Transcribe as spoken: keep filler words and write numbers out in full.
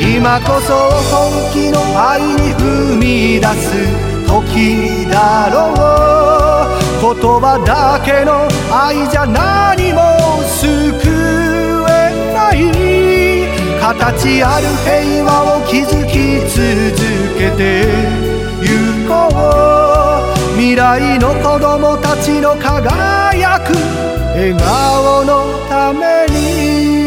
今こそ本気の愛に踏み出す時だろう。言葉だけの愛じゃ何も救えない。形ある平和を築き続けてゆこう。未来の子供たちの輝く笑顔のために。